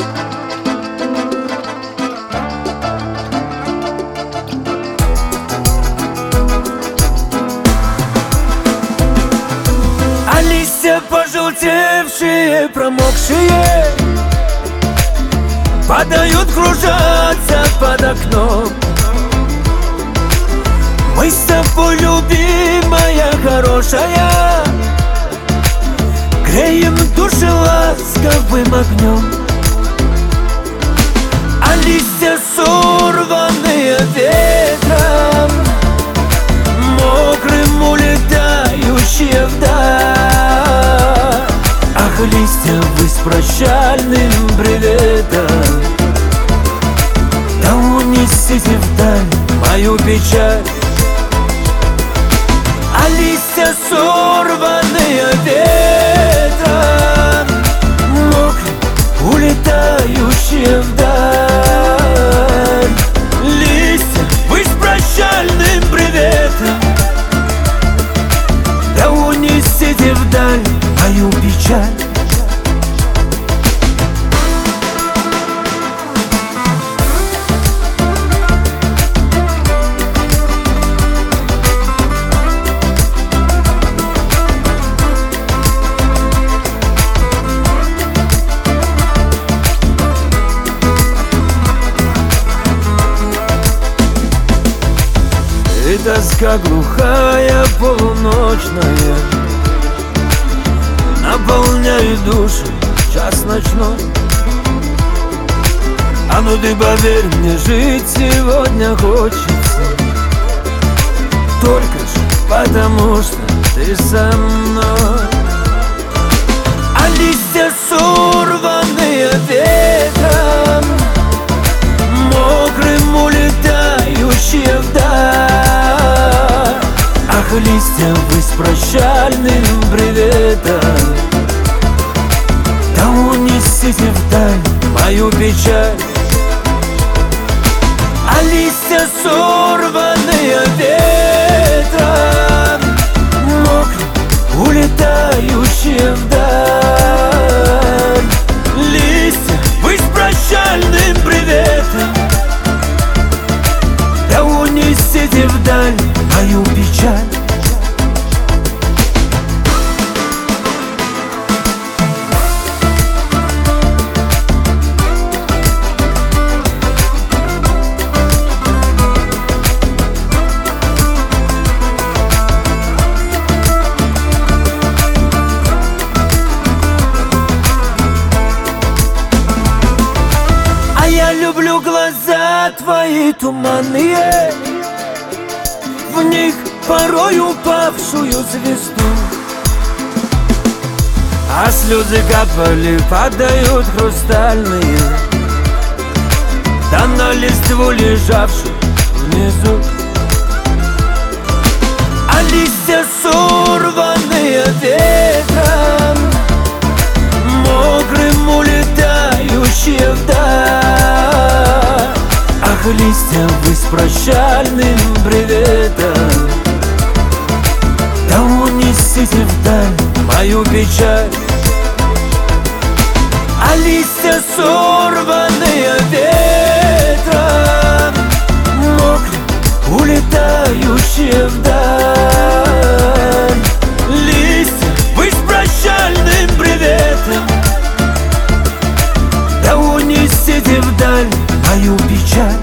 А листья пожелтевшие, промокшие, падают, кружатся под окном. Мы с тобой, любимая, хорошая, греем души ласковым огнем. А листья, сорванные ветром, мокрым улетающие вдаль. Ах, листья, вы с прощальным приветом, да унесите вдаль мою печаль. А листья, сорванные ветром, мокрым улетающие вдаль. Листья, вы с прощальным приветом, да унесите вдаль мою печаль. И тоска глухая, полуночная наполняет душу час ночной. А ну ты поверь мне, жить сегодня хочется, только ж потому что ты со мной. А листья, сорванные ветром, мокрым улетающие вдаль. Ах, листья, вы с прощальным приветом, да унесите вдаль мою печаль. А листья, сорванные ветром, мокрым улетающие вдаль. Листья, вы с прощальным приветом, да унесите вдаль мою печаль. А я люблю глаза твои туманные, в них порой упавшую звезду. А слезы капали, падают хрустальные, да на листву лежавшую внизу. А листья, сорванные ветром, мокрым улетающие вдаль. Ах, листья, вы с прощальным приветом, да унесите вдаль мою печаль. А листья, сорванные ветром, мокрым улетающие вдаль. Листья, вы с прощальным приветом, да унесите вдаль мою печаль.